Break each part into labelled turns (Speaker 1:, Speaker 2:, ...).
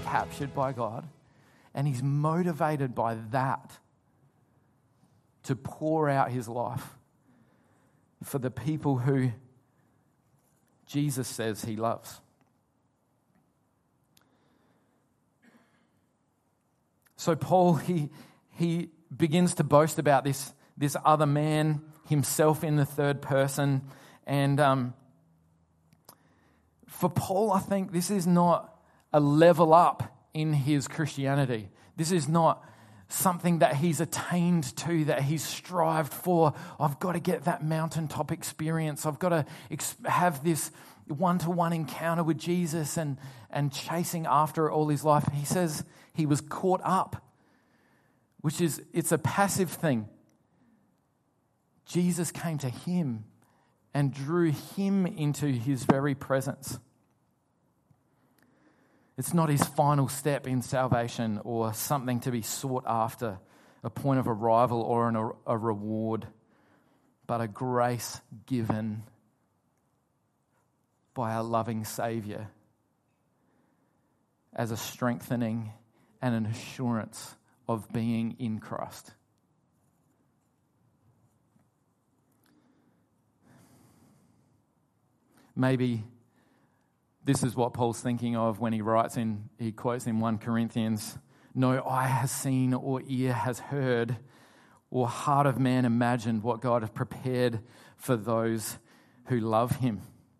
Speaker 1: captured by God, and he's motivated by that to pour out his life for the people who Jesus says he loves. So Paul, he begins to boast about this other man, himself in the third person. And for Paul, I think this is not a level up in his Christianity. This is not something that he's attained to, that he's strived for. I've got to get that mountaintop experience. I've got to have this one-to-one encounter with Jesus and chasing after it all his life. He says he was caught up, it's a passive thing. Jesus came to him and drew him into his very presence. It's not his final step in salvation or something to be sought after, a point of arrival or a reward, but a grace given by our loving Saviour as a strengthening and an assurance of being in Christ. Maybe this is what Paul's thinking of when he quotes in 1 Corinthians, "No eye has seen or ear has heard or heart of man imagined what God has prepared for those who love him."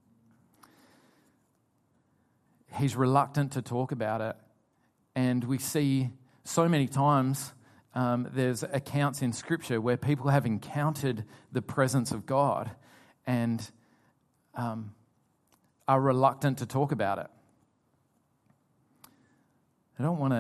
Speaker 1: He's reluctant to talk about it. And we see so many times there's accounts in Scripture where people have encountered the presence of God and are reluctant to talk about it. I don't want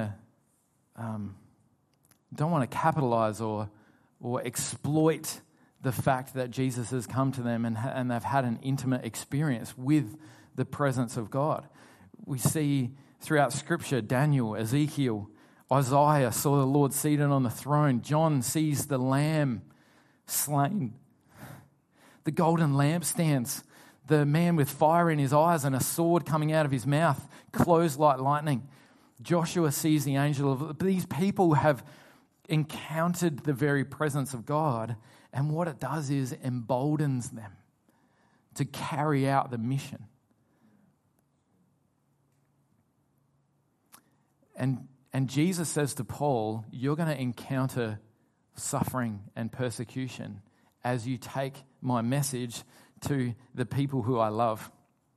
Speaker 1: to capitalize or exploit the fact that Jesus has come to them and they've had an intimate experience with the presence of God. We see throughout Scripture, Daniel, Ezekiel, Isaiah saw the Lord seated on the throne. John sees the Lamb slain. The golden lampstands, the man with fire in his eyes and a sword coming out of his mouth, closed like lightning. Joshua sees the angel of... These people have encountered the very presence of God, and what it does is emboldens them to carry out the mission. And Jesus says to Paul, you're going to encounter suffering and persecution as you take my message to the people who I love.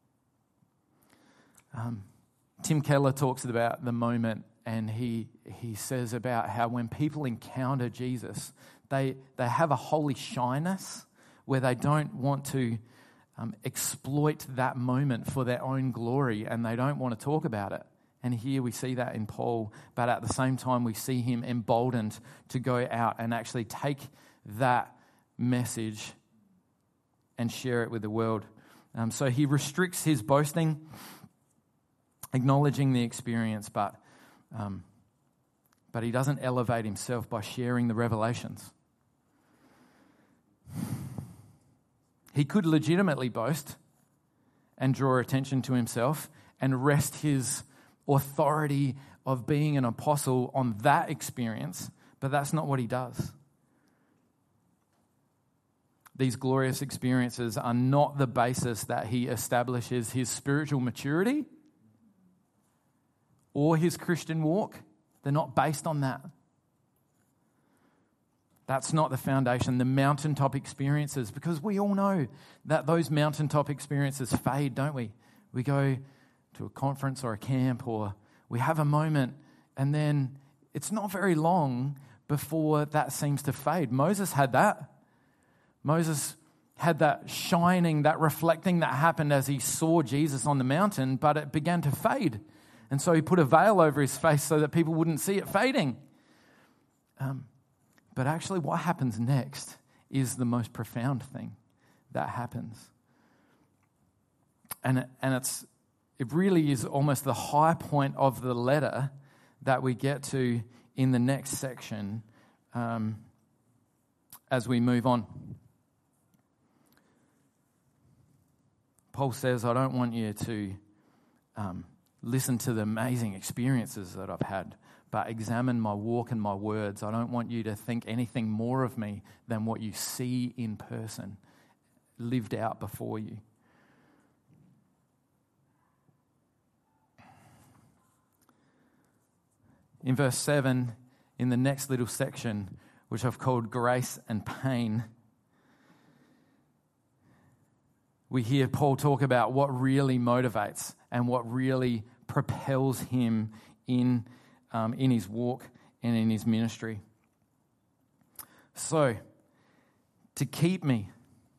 Speaker 1: Tim Keller talks about the moment, and he says about how when people encounter Jesus, they have a holy shyness where they don't want to exploit that moment for their own glory, and they don't want to talk about it. And here we see that in Paul, but at the same time we see him emboldened to go out and actually take that message and share it with the world. So he restricts his boasting, acknowledging the experience, but he doesn't elevate himself by sharing the revelations. He could legitimately boast and draw attention to himself and rest his authority of being an apostle on that experience, but that's not what he does. These glorious experiences are not the basis that he establishes his spiritual maturity or his Christian walk. They're not based on that. That's not the foundation. The mountaintop experiences, because we all know that those mountaintop experiences fade, don't we? We go to a conference or a camp, or we have a moment, and then it's not very long before that seems to fade. Moses had that. Moses had that shining, that reflecting that happened as he saw Jesus on the mountain, but it began to fade. And so he put a veil over his face so that people wouldn't see it fading. But actually what happens next is the most profound thing that happens. And it really is almost the high point of the letter that we get to in the next section as we move on. Paul says, I don't want you to listen to the amazing experiences that I've had, but examine my walk and my words. I don't want you to think anything more of me than what you see in person, lived out before you. In verse 7, in the next little section, which I've called Grace and Pain, we hear Paul talk about what really motivates and what really propels him in his walk and in his ministry. So, to keep me.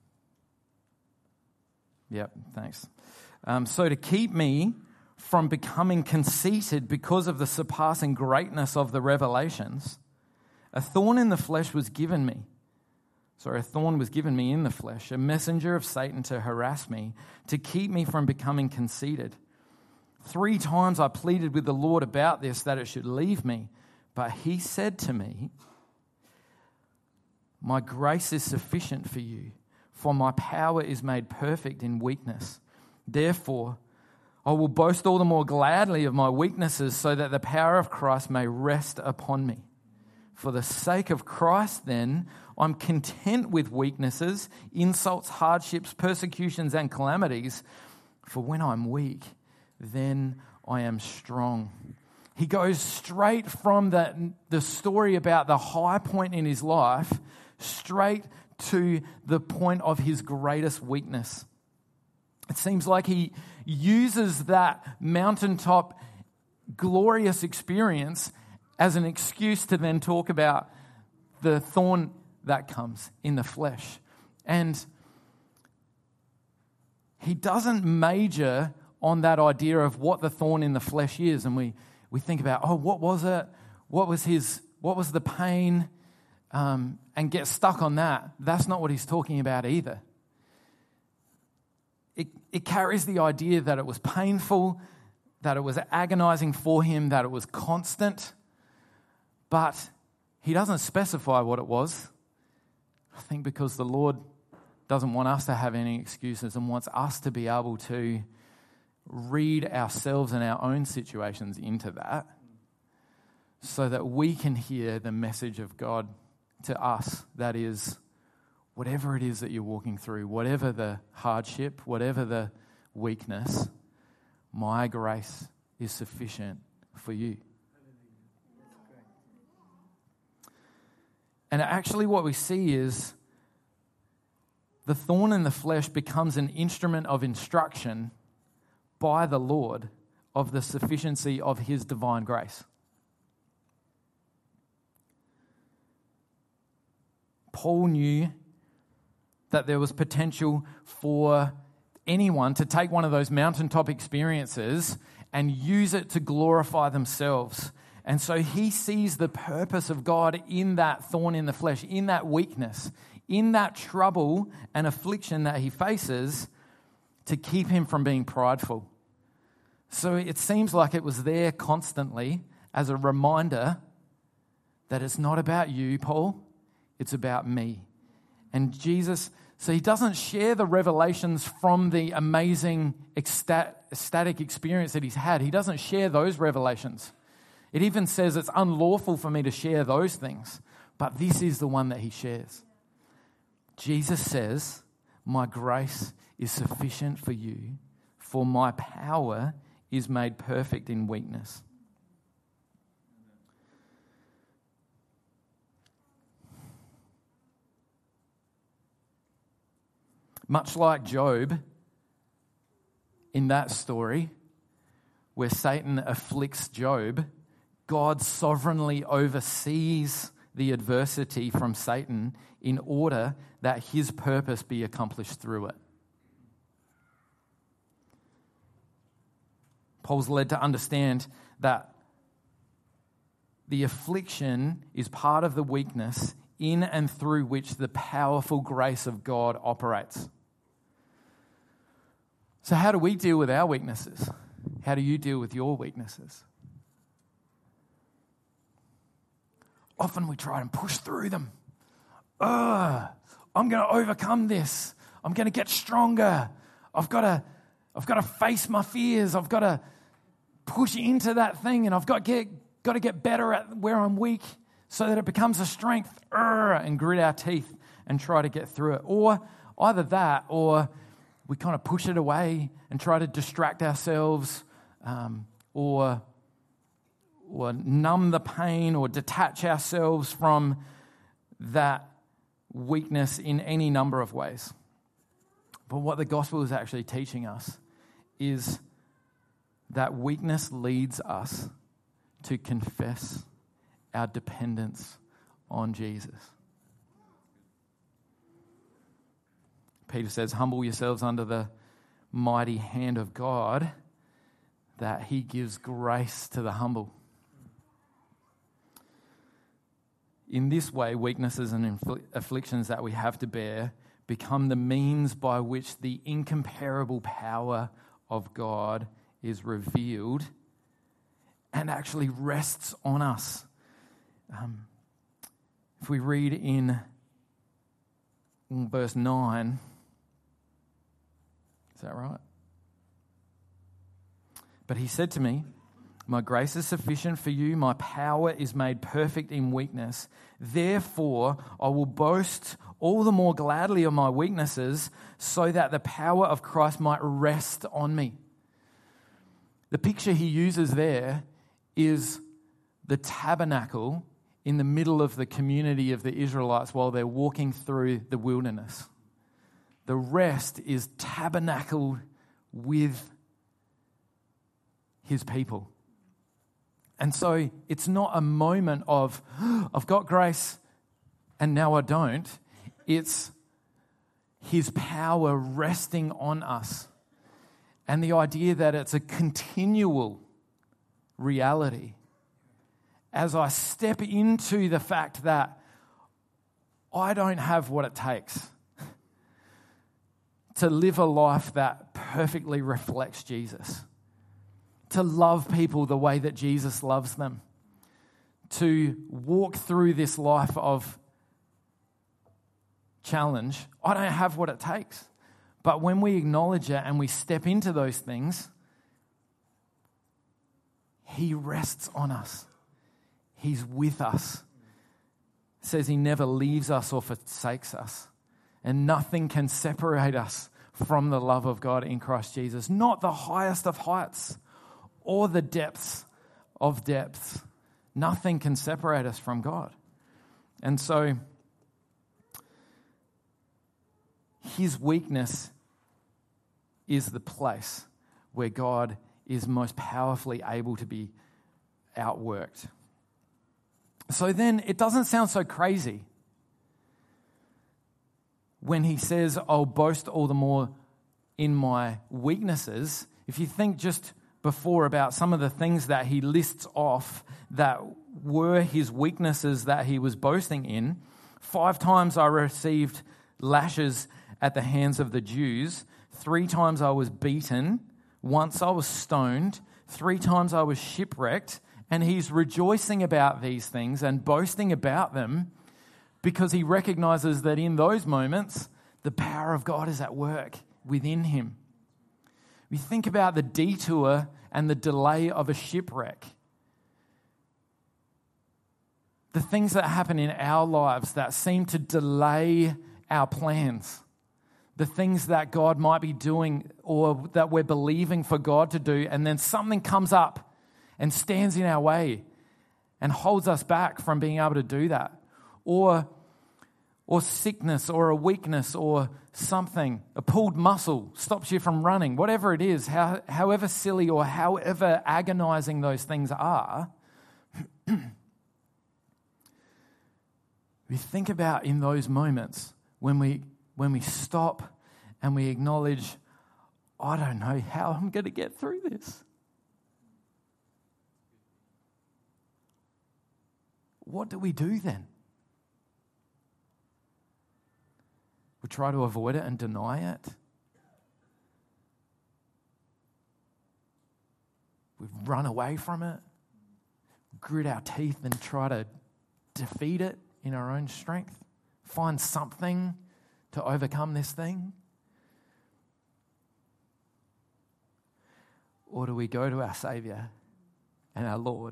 Speaker 1: Yep, thanks. So to keep me from becoming conceited because of the surpassing greatness of the revelations, a thorn in the flesh was given me. A thorn was given me in the flesh, a messenger of Satan to harass me, to keep me from becoming conceited. 3 times I pleaded with the Lord about this, that it should leave me. But he said to me, my grace is sufficient for you, for my power is made perfect in weakness. Therefore, I will boast all the more gladly of my weaknesses, so that the power of Christ may rest upon me. For the sake of Christ, then, I'm content with weaknesses, insults, hardships, persecutions, and calamities. For when I'm weak, then I am strong. He goes straight from the story about the high point in his life, straight to the point of his greatest weakness. It seems like he uses that mountaintop glorious experience as an excuse to then talk about the thorn that comes in the flesh. And he doesn't major on that idea of what the thorn in the flesh is. And we think about, what was it? What was the pain? And get stuck on that. That's not what he's talking about either. It carries the idea that it was painful, that it was agonizing for him, that it was constant. But he doesn't specify what it was. I think because the Lord doesn't want us to have any excuses and wants us to be able to read ourselves and our own situations into that, so that we can hear the message of God to us. That is, whatever it is that you're walking through, whatever the hardship, whatever the weakness, my grace is sufficient for you. And actually what we see is the thorn in the flesh becomes an instrument of instruction by the Lord of the sufficiency of his divine grace. Paul knew that there was potential for anyone to take one of those mountaintop experiences and use it to glorify themselves. And so he sees the purpose of God in that thorn in the flesh, in that weakness, in that trouble and affliction that he faces, to keep him from being prideful. So it seems like it was there constantly as a reminder that it's not about you, Paul, it's about me. And Jesus, so he doesn't share the revelations from the amazing ecstatic experience that he's had. He doesn't share those revelations. It even says it's unlawful for me to share those things. But this is the one that he shares. Jesus says, my grace is sufficient for you, for my power is made perfect in weakness. Much like Job in that story, where Satan afflicts Job, God sovereignly oversees the adversity from Satan in order that his purpose be accomplished through it. Paul's led to understand that the affliction is part of the weakness in and through which the powerful grace of God operates. So how do we deal with our weaknesses? How do you deal with your weaknesses? Often we try and push through them. I'm going to overcome this. I'm going to get stronger. I've got to face my fears. I've got to push into that thing, and I've got to get better at where I'm weak so that it becomes a strength, and grit our teeth and try to get through it. Or either that, or we kind of push it away and try to distract ourselves, or numb the pain, or detach ourselves from that weakness in any number of ways. But what the gospel is actually teaching us is that weakness leads us to confess our dependence on Jesus. Peter says, humble yourselves under the mighty hand of God, that he gives grace to the humble. In this way, weaknesses and afflictions that we have to bear become the means by which the incomparable power of God is revealed and actually rests on us. If we read in verse 9, is that right? But he said to me, my grace is sufficient for you. My power is made perfect in weakness. Therefore, I will boast all the more gladly of my weaknesses, so that the power of Christ might rest on me. The picture he uses there is the tabernacle in the middle of the community of the Israelites while they're walking through the wilderness. The rest is tabernacled with his people. And so it's not a moment of, I've got grace and now I don't. It's his power resting on us. And the idea that it's a continual reality. As I step into the fact that I don't have what it takes to live a life that perfectly reflects Jesus. To love people the way that Jesus loves them. To walk through this life of challenge. I don't have what it takes. But when we acknowledge it and we step into those things, he rests on us. He's with us. It says he never leaves us or forsakes us. And nothing can separate us from the love of God in Christ Jesus. Not the highest of heights or the depths of depths. Nothing can separate us from God. And so, his weakness is the place where God is most powerfully able to be outworked. So then, it doesn't sound so crazy when he says, I'll boast all the more in my weaknesses. If you think just before about some of the things that he lists off that were his weaknesses that he was boasting in. 5 times I received lashes at the hands of the Jews. 3 times I was beaten. Once I was stoned. 3 times I was shipwrecked. And he's rejoicing about these things and boasting about them because he recognizes that in those moments, the power of God is at work within him. We think about the detour and the delay of a shipwreck. The things that happen in our lives that seem to delay our plans. The things that God might be doing or that we're believing for God to do, and then something comes up and stands in our way and holds us back from being able to do that. Or sickness or a weakness or something, a pulled muscle stops you from running, whatever it is, however silly or however agonizing those things are. We think about in those moments when we stop and we acknowledge, I don't know how I'm going to get through this. What do we do then? We try to avoid it and deny it. We run away from it, grit our teeth and try to defeat it in our own strength, find something to overcome this thing. Or do we go to our Saviour and our Lord.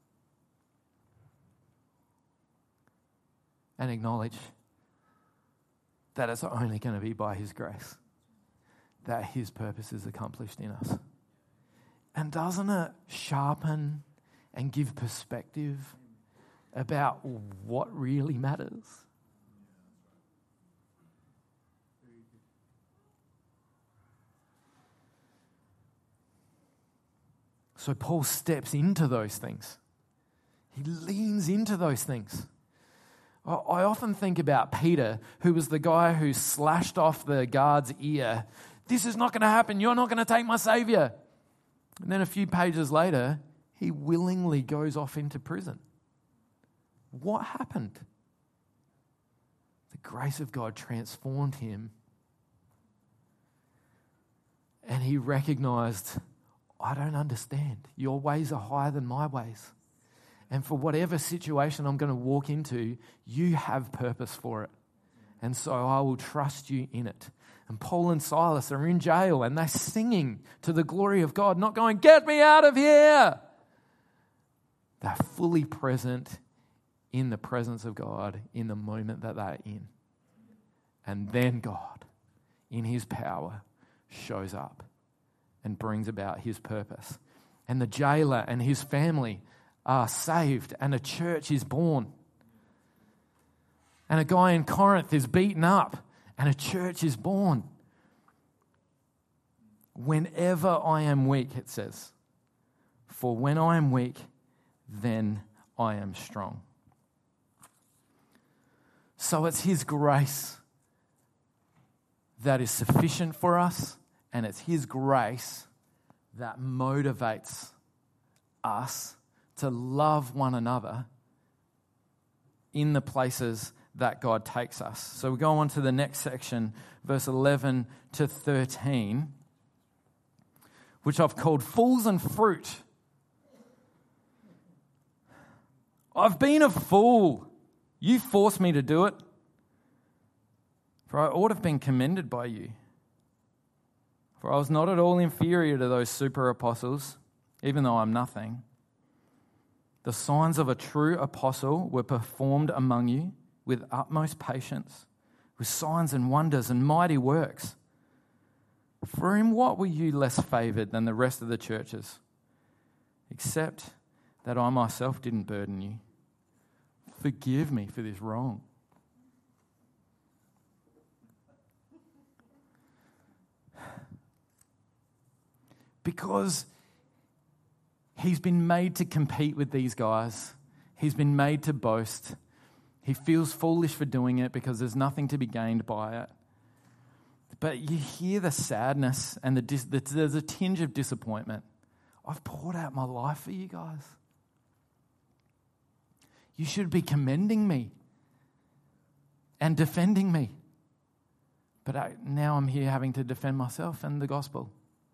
Speaker 1: And acknowledge that it's only going to be by His grace that His purpose is accomplished in us. And doesn't it sharpen and give perspective about what really matters? So Paul steps into those things. He leans into those things. I often think about Peter, who was the guy who slashed off the guard's ear. This is not going to happen. You're not going to take my Savior. And then a few pages later, he willingly goes off into prison. What happened? The grace of God transformed him. And he recognized, I don't understand. Your ways are higher than my ways. And for whatever situation I'm going to walk into, you have purpose for it. And so I will trust you in it. And Paul and Silas are in jail and they're singing to the glory of God, not going, get me out of here. They're fully present in the presence of God in the moment that they're in. And then God, in His power, shows up and brings about His purpose. And the jailer and his family are saved, and a church is born. And a guy in Corinth is beaten up, and a church is born. Whenever I am weak, it says, for when I am weak, then I am strong. So it's His grace that is sufficient for us, and it's His grace that motivates us to love one another in the places that God takes us. So we go on to the next section, verse 11 to 13, which I've called Fools and Fruit. I've been a fool. You forced me to do it. For I ought to have been commended by you. For I was not at all inferior to those super apostles, even though I'm nothing. The signs of a true apostle were performed among you with utmost patience, with signs and wonders and mighty works. For in what were you less favored than the rest of the churches? Except that I myself didn't burden you. Forgive me for this wrong. Because he's been made to compete with these guys. He's been made to boast. He feels foolish for doing it because there's nothing to be gained by it. But you hear the sadness and there's a tinge of disappointment. I've poured out my life for you guys. You should be commending me and defending me. But now I'm here having to defend myself and the gospel.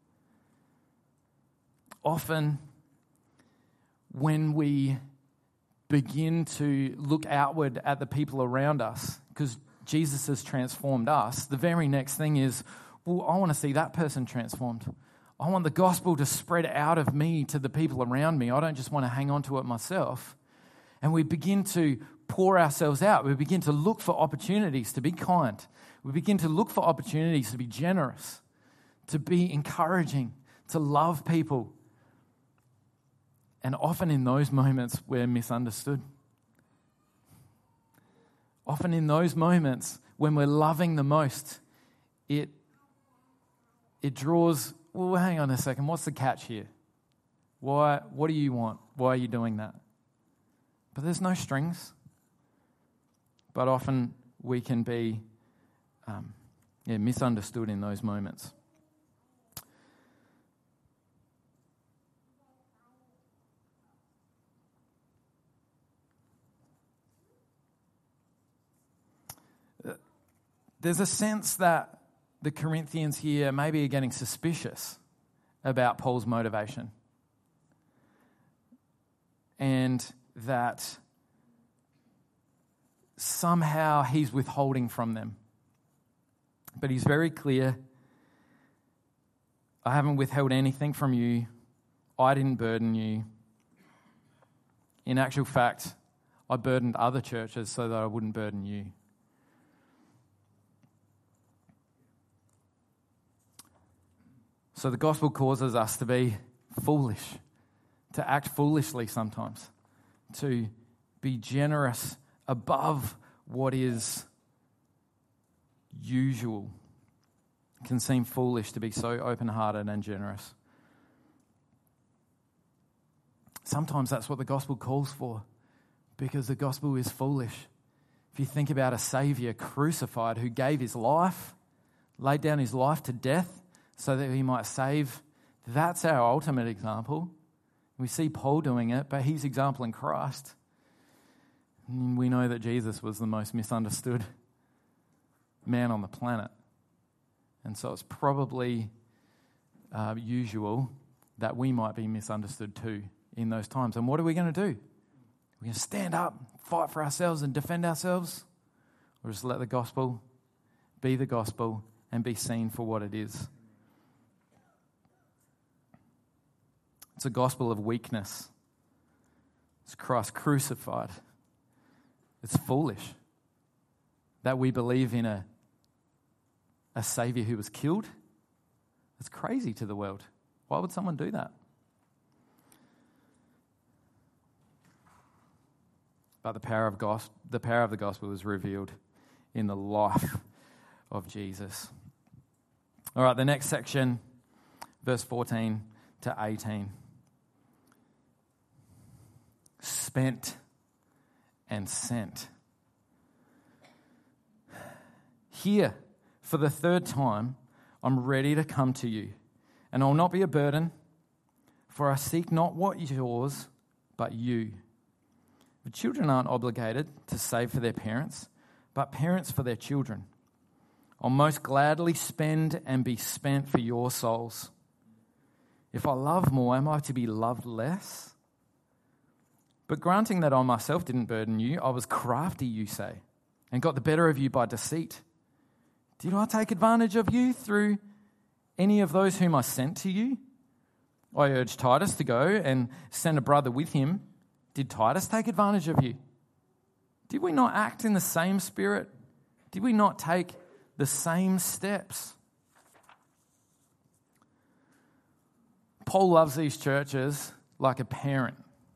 Speaker 1: Often, when we begin to look outward at the people around us, because Jesus has transformed us, the very next thing is, well, I want to see that person transformed. I want the gospel to spread out of me to the people around me. I don't just want to hang on to it myself. And we begin to pour ourselves out. We begin to look for opportunities to be kind. We begin to look for opportunities to be generous, to be encouraging, to love people. And often in those moments, we're misunderstood. Often in those moments, when we're loving the most, it draws, well, hang on a second, what's the catch here? Why? What do you want? Why are you doing that? But there's no strings. But often we can be misunderstood in those moments. There's a sense that the Corinthians here maybe are getting suspicious about Paul's motivation. And that somehow he's withholding from them. But he's very clear, I haven't withheld anything from you. I didn't burden you. In actual fact, I burdened other churches so that I wouldn't burden you. So the gospel causes us to be foolish, to act foolishly sometimes, to be generous above what is usual. It can seem foolish to be so open-hearted and generous. Sometimes that's what the gospel calls for, because the gospel is foolish. If you think about a Saviour crucified who gave his life, laid down his life to death so that he might save, that's our ultimate example. We see Paul doing it, but his example in Christ. And we know that Jesus was the most misunderstood man on the planet. And so it's probably usual that we might be misunderstood too in those times. And what are we going to do? We're going to stand up, fight for ourselves and defend ourselves? Or just let the gospel be the gospel and be seen for what it is? It's a gospel of weakness. It's Christ crucified. It's foolish that we believe in a Saviour who was killed. It's crazy to the world. Why would someone do that? But the power of the gospel is revealed in the life of Jesus. All right, the next section, verse 14 to 18. Spent and sent. Here, for the third time, I'm ready to come to you, and I'll not be a burden, for I seek not what is yours, but you. The children aren't obligated to save for their parents, but parents for their children. I'll most gladly spend and be spent for your souls. If I love more, am I to be loved less? But granting that I myself didn't burden you, I was crafty, you say, and got the better of you by deceit. Did I take advantage of you through any of those whom I sent to you? I urged Titus to go and send a brother with him. Did Titus take advantage of you? Did we not act in the same spirit? Did we not take the same steps? Paul loves these churches like a parent.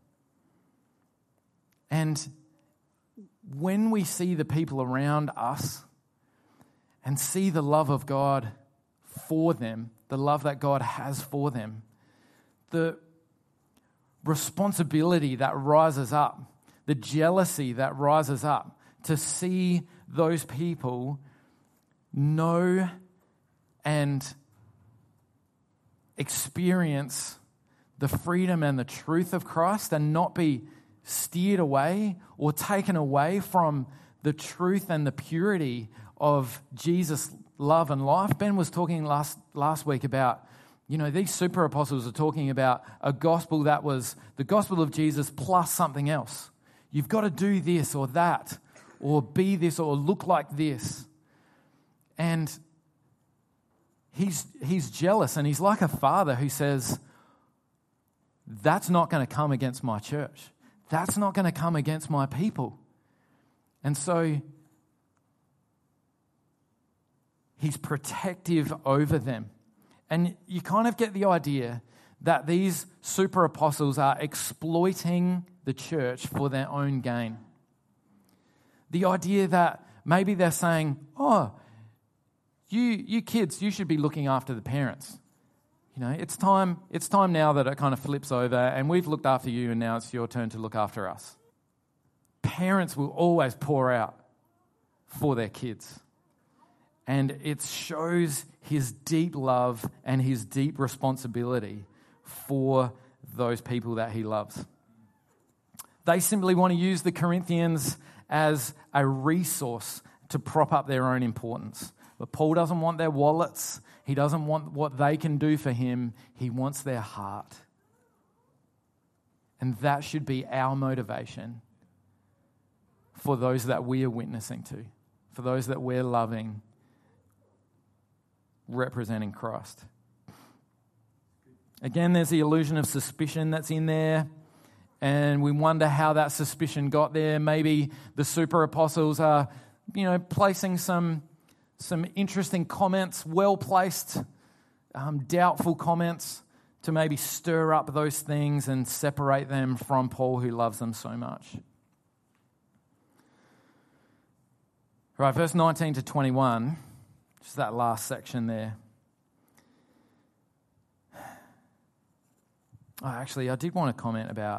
Speaker 1: And when we see the people around us and see the love of God for them, the love that God has for them, the responsibility that rises up, the jealousy that rises up to see those people know and experience the freedom and the truth of Christ and not be steered away or taken away from the truth and the purity of Jesus' love and life. Ben was talking last week about, these super apostles are talking about a gospel that was the gospel of Jesus plus something else. You've got to do this or that, or be this or look like this. And he's jealous, and he's like a father who says, that's not going to come against my church. That's not going to come against my people. And so he's protective over them. And you kind of get the idea that these super apostles are exploiting the church for their own gain. The idea that maybe they're saying, you kids, you should be looking after the parents. It's time now that it kind of flips over and we've looked after you and now it's your turn to look after us. Parents will always pour out for their kids. And it shows his deep love and his deep responsibility for those people that he loves. They simply want to use the Corinthians as a resource to prop up their own importance. But Paul doesn't want their wallets. He doesn't want what they can do for him. He wants their heart. And that should be our motivation for those that we are witnessing to, for those that we're loving, representing Christ. Again, there's the illusion of suspicion that's in there. and we wonder how that suspicion got there. Maybe the super apostles are, placing some interesting comments, well-placed, doubtful comments to maybe stir up those things and separate them from Paul, who loves them so much. Right, verse 19 to 21, just that last section there. I did want to comment about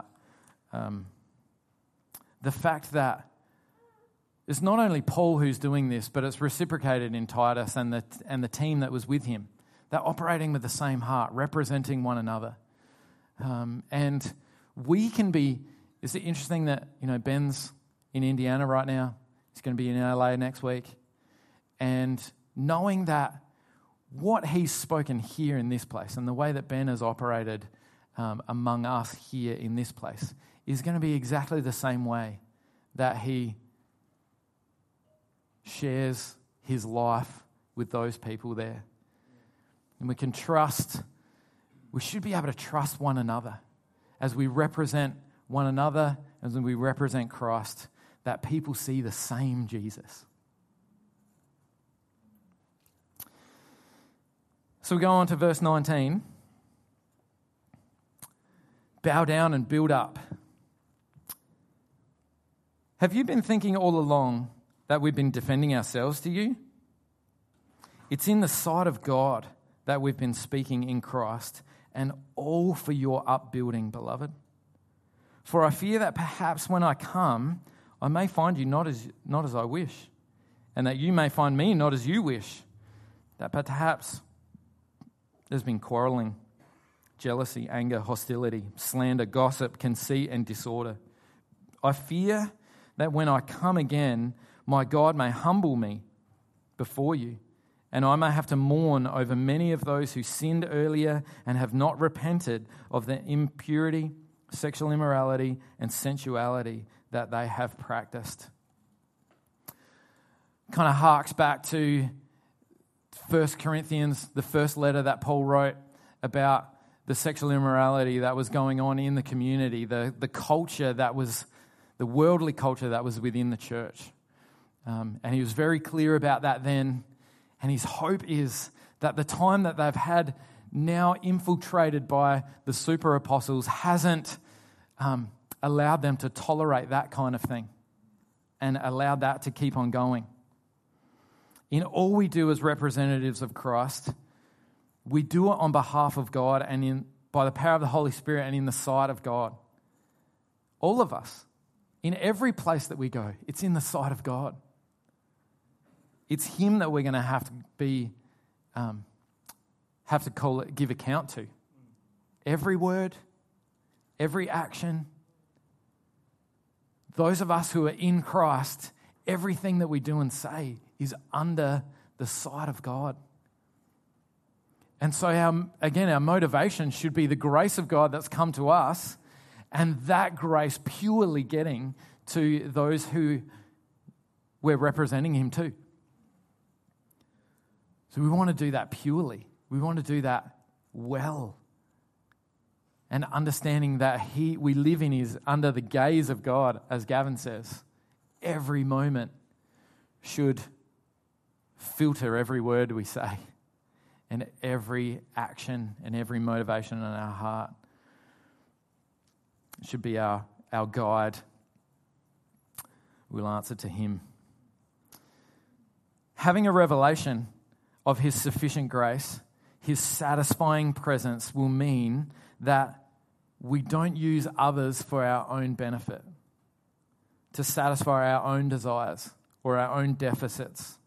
Speaker 1: the fact that it's not only Paul who's doing this, but it's reciprocated in Titus and the team that was with him. They're operating with the same heart, representing one another. And we can be, is it interesting that, Ben's in Indiana right now? He's going to be in LA next week. And knowing that what he's spoken here in this place and the way that Ben has operated among us here in this place is going to be exactly the same way that he shares his life with those people there. And we should be able to trust one another as we represent one another, as we represent Christ, that people see the same Jesus. So we go on to verse 19. Bow down and build up. Have you been thinking all along that we've been defending ourselves to you? It's in the sight of God that we've been speaking in Christ, and all for your upbuilding, beloved. For I fear that perhaps when I come, I may find you not as I wish, and that you may find me not as you wish, that perhaps there's been quarreling, jealousy, anger, hostility, slander, gossip, conceit, and disorder. I fear that when I come again, my God may humble me before you, and I may have to mourn over many of those who sinned earlier and have not repented of their impurity, sexual immorality, and sensuality that they have practiced. Kind of harks back to 1 Corinthians, the first letter that Paul wrote about the sexual immorality that was going on in the community, the culture that was, the worldly culture that was within the church. And he was very clear about that then. And his hope is that the time that they've had now infiltrated by the super apostles hasn't allowed them to tolerate that kind of thing and allowed that to keep on going. In all we do as representatives of Christ, we do it on behalf of God and by the power of the Holy Spirit and in the sight of God. All of us, in every place that we go, it's in the sight of God. It's Him that we're going to have to give account to. Every word, every action. Those of us who are in Christ, everything that we do and say is under the sight of God. And so our motivation should be the grace of God that's come to us, and that grace purely getting to those who we're representing Him to. So we want to do that purely. We want to do that well. And understanding that we live under the gaze of God, as Gavin says. Every moment should filter every word we say and every action and every motivation in our heart. It should be our guide. We'll answer to Him. Having a revelation of His sufficient grace, His satisfying presence will mean that we don't use others for our own benefit, to satisfy our own desires or our own deficits.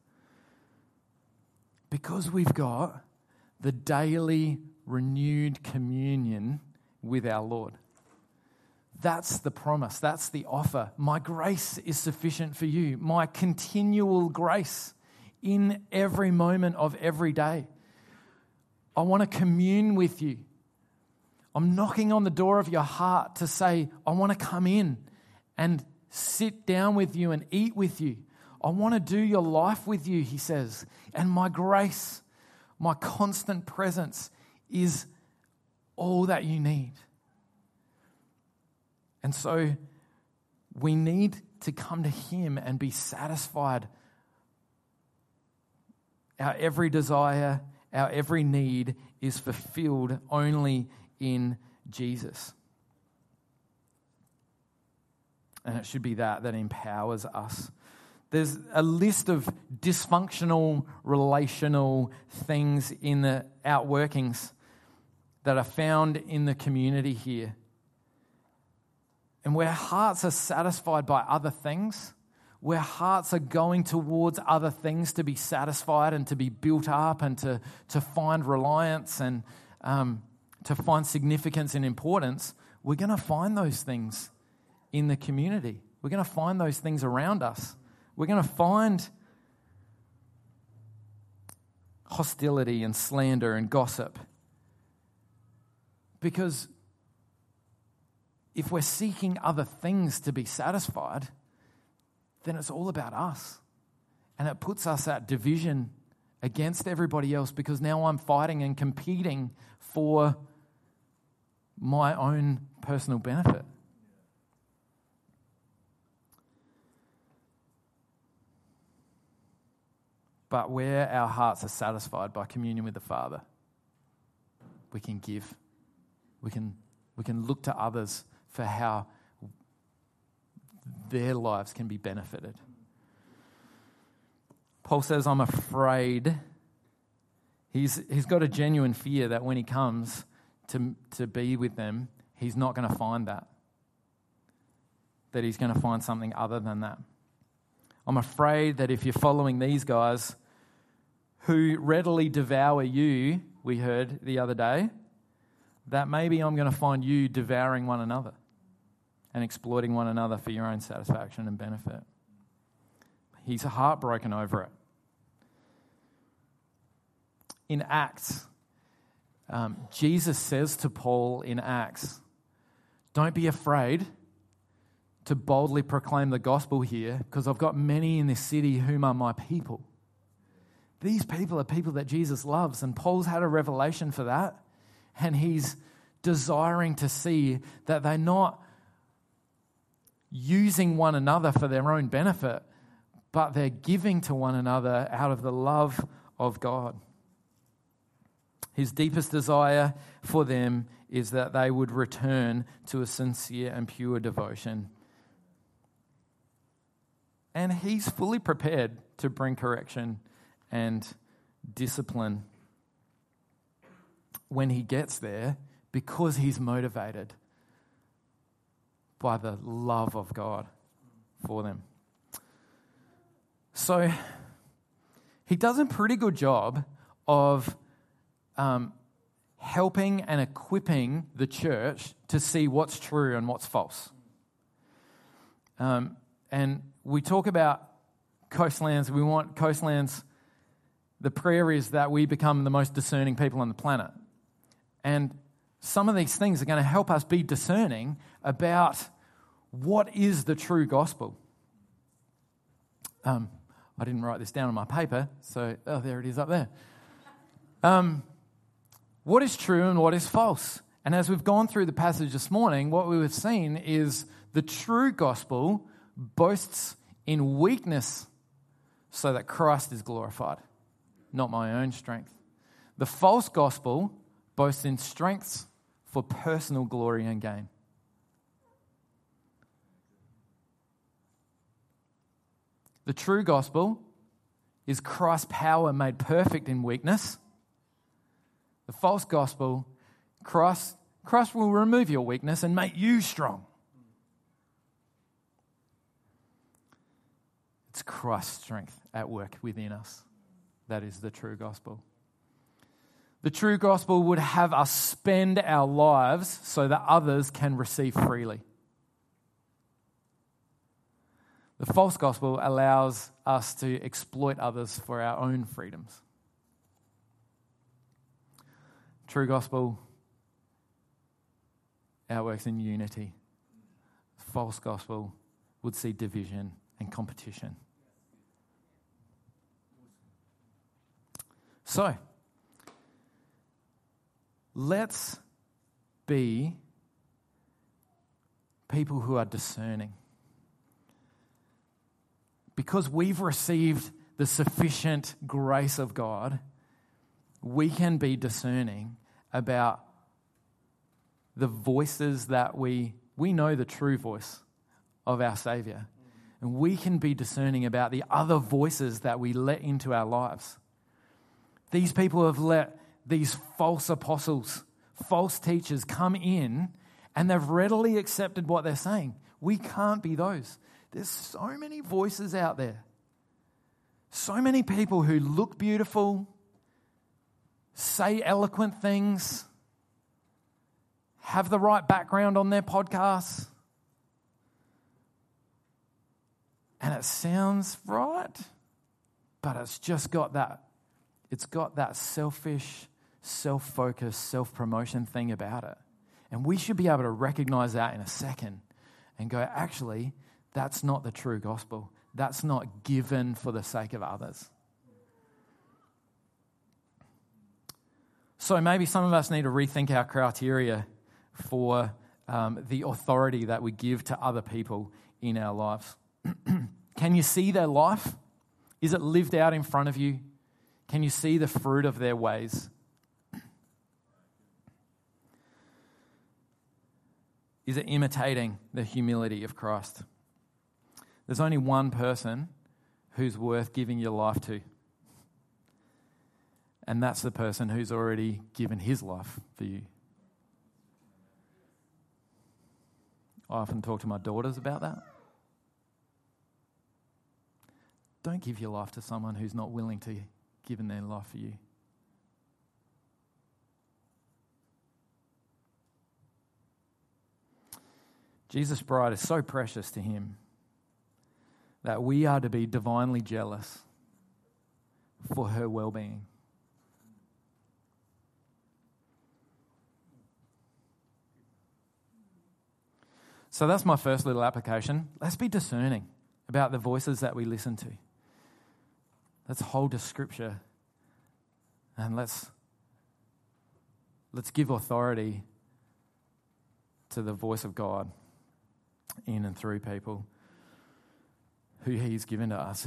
Speaker 1: Because we've got the daily renewed communion with our Lord. That's the promise. That's the offer. My grace is sufficient for you. My continual grace in every moment of every day. I want to commune with you. I'm knocking on the door of your heart to say, I want to come in and sit down with you and eat with you. I want to do your life with you, He says. And my grace, my constant presence is all that you need. And so we need to come to him and be satisfied. Our every desire, our every need is fulfilled only in Jesus. And it should be that empowers us. There's a list of dysfunctional relational things in the outworkings that are found in the community here. And where hearts are satisfied by other things, where hearts are going towards other things to be satisfied and to be built up and to find reliance and to find significance and importance, we're going to find those things in the community. We're going to find those things around us. We're going to find hostility and slander and gossip. Because if we're seeking other things to be satisfied, then it's all about us. And it puts us at division against everybody else, because now I'm fighting and competing for my own personal benefit. But where our hearts are satisfied by communion with the Father, we can give. We can look to others for how their lives can be benefited. Paul says, I'm afraid. He's got a genuine fear that when he comes to be with them, he's not going to find that. That he's going to find something other than that. I'm afraid that if you're following these guys who readily devour you, we heard the other day, that maybe I'm going to find you devouring one another and exploiting one another for your own satisfaction and benefit. He's heartbroken over it. In Acts, Jesus says to Paul in Acts, don't be afraid to boldly proclaim the gospel here, because I've got many in this city whom are my people. These people are people that Jesus loves, and Paul's had a revelation for that, and he's desiring to see that they're not using one another for their own benefit, but they're giving to one another out of the love of God. His deepest desire for them is that they would return to a sincere and pure devotion. And he's fully prepared to bring correction and discipline when he gets there, because he's motivated by the love of God for them. So he does a pretty good job of helping and equipping the church to see what's true and what's false. And we talk about coastlands. We want coastlands. The prayer is that we become the most discerning people on the planet. And some of these things are going to help us be discerning about what is the true gospel. I didn't write this down on my paper, so there it is up there. What is true and what is false? And as we've gone through the passage this morning, what we've seen is the true gospel boasts in weakness so that Christ is glorified, not my own strength. The false gospel boasts in strengths for personal glory and gain. The true gospel is Christ's power made perfect in weakness. The false gospel, Christ will remove your weakness and make you strong. It's Christ's strength at work within us. That is the true gospel. The true gospel would have us spend our lives so that others can receive freely. The false gospel allows us to exploit others for our own freedoms. True gospel outworks in unity. False gospel would see division and competition. So, let's be people who are discerning. Because we've received the sufficient grace of God, we can be discerning about the voices that we know the true voice of our Savior. And we can be discerning about the other voices that we let into our lives. These people have let these false apostles, false teachers come in, and they've readily accepted what they're saying. We can't be those. There's so many voices out there. So many people who look beautiful, say eloquent things, have the right background on their podcasts, and it sounds right, but it's got that selfish, self-focused, self-promotion thing about it. And we should be able to recognize that in a second and go, actually, that's not the true gospel. That's not given for the sake of others. So maybe some of us need to rethink our criteria for the authority that we give to other people in our lives. Can you see their life? Is it lived out in front of you? Can you see the fruit of their ways? Is it imitating the humility of Christ? There's only one person who's worth giving your life to. And that's the person who's already given his life for you. I often talk to my daughters about that. Don't give your life to someone who's not willing to give their life for you. Jesus' bride is so precious to him that we are to be divinely jealous for her well-being. So that's my first little application. Let's be discerning about the voices that we listen to. Let's hold to Scripture and let's give authority to the voice of God in and through people who He's given to us.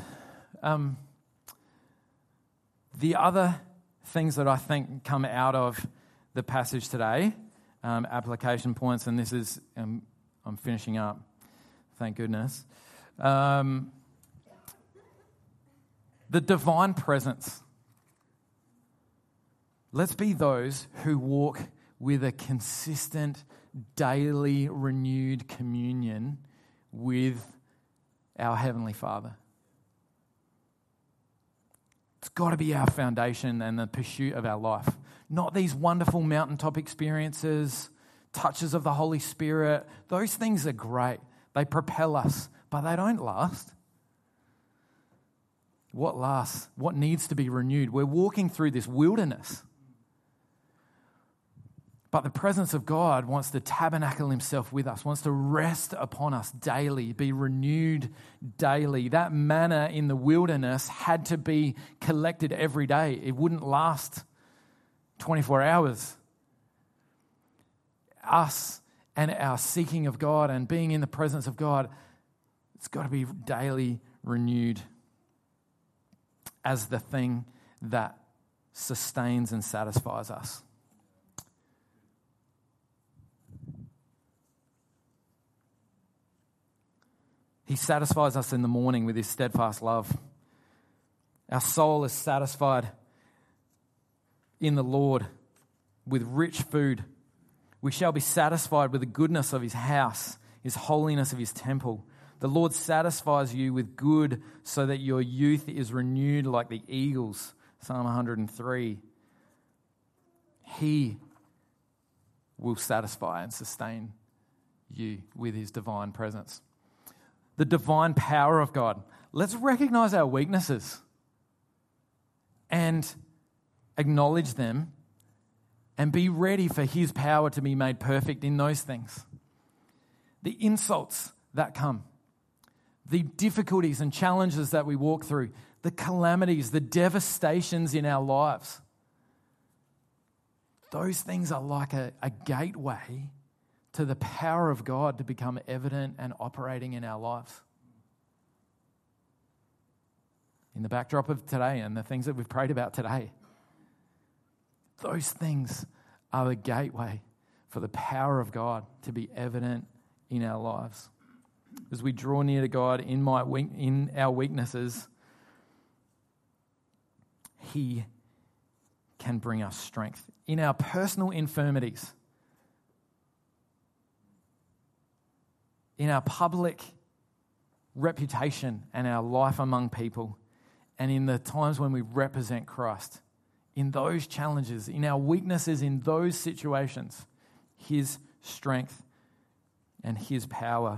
Speaker 1: The other things that I think come out of the passage today, application points, and this is, I'm finishing up, thank goodness. The divine presence. Let's be those who walk with a consistent, daily, renewed communion with our Heavenly Father. It's got to be our foundation and the pursuit of our life. Not these wonderful mountaintop experiences, touches of the Holy Spirit. Those things are great. They propel us, but they don't last. What lasts? What needs to be renewed? We're walking through this wilderness. But the presence of God wants to tabernacle Himself with us, wants to rest upon us daily, be renewed daily. That manna in the wilderness had to be collected every day. It wouldn't last 24 hours. Us and our seeking of God and being in the presence of God, it's got to be daily renewed as the thing that sustains and satisfies us. He satisfies us in the morning with His steadfast love. Our soul is satisfied in the Lord with rich food. We shall be satisfied with the goodness of His house, His holiness of His temple. The Lord satisfies you with good so that your youth is renewed like the eagles. Psalm 103. He will satisfy and sustain you with His divine presence. The divine power of God. Let's recognize our weaknesses and acknowledge them and be ready for His power to be made perfect in those things. The insults that come, the difficulties and challenges that we walk through, the calamities, the devastations in our lives. Those things are like a gateway to the power of God to become evident and operating in our lives. In the backdrop of today and the things that we've prayed about today, those things are the gateway for the power of God to be evident in our lives. As we draw near to God in our weaknesses, He can bring us strength. In our personal infirmities, in our public reputation and our life among people, and in the times when we represent Christ, in those challenges, in our weaknesses, in those situations, His strength and His power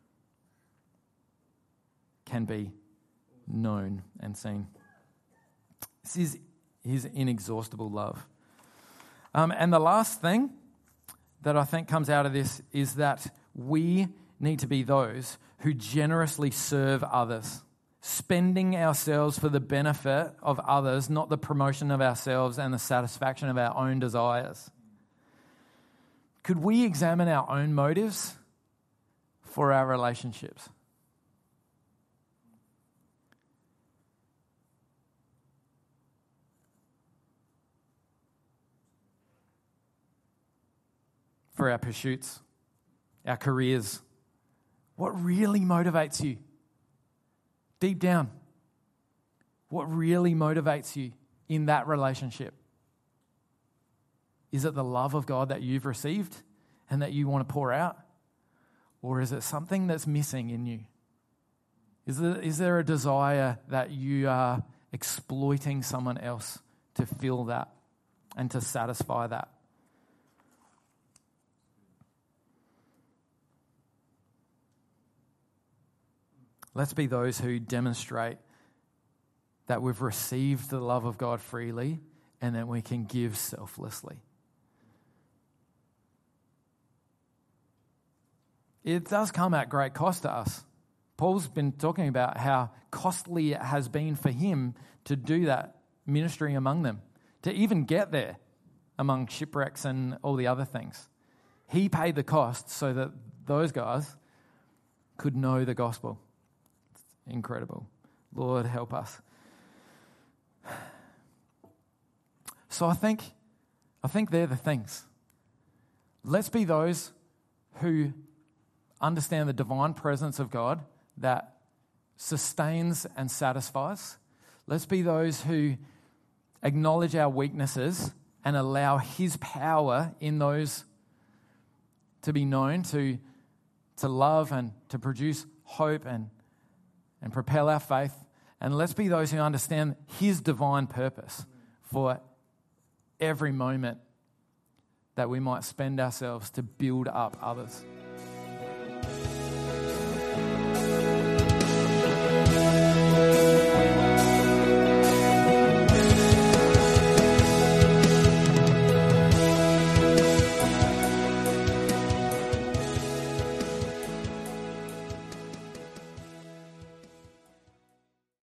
Speaker 1: can be known and seen. This is His inexhaustible love. And the last thing that I think comes out of this is that we need to be those who generously serve others, spending ourselves for the benefit of others, not the promotion of ourselves and the satisfaction of our own desires. Could we examine our own motives for our relationships? For our pursuits, our careers, what really motivates you? Deep down, what really motivates you in that relationship? Is it the love of God that you've received and that you want to pour out? Or is it something that's missing in you? Is there a desire that you are exploiting someone else to fill that and to satisfy that? Let's be those who demonstrate that we've received the love of God freely and that we can give selflessly. It does come at great cost to us. Paul's been talking about how costly it has been for him to do that ministry among them, to even get there among shipwrecks and all the other things. He paid the cost so that those guys could know the gospel. Incredible. Lord, help us. So I think they're the things. Let's be those who understand the divine presence of God that sustains and satisfies. Let's be those who acknowledge our weaknesses and allow His power in those to be known, to love and to produce hope and propel our faith. And let's be those who understand His divine purpose for every moment that we might spend ourselves to build up others.